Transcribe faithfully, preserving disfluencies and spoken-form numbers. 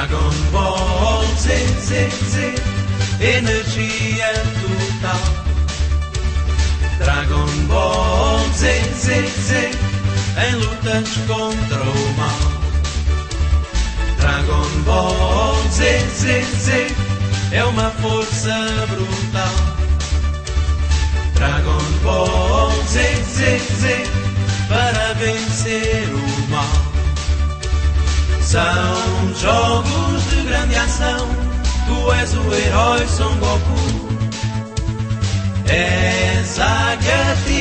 Dragon Ball Z, Z, Z, energia total. Dragon Ball Z, Z, Z, em lutas contra o mal. Dragon Ball Z, Z, Z, é uma força brutal. Dragon Ball Z, Z, Z, para vencer o mal. São jogos de grande ação, tu és o herói Son Goku. És a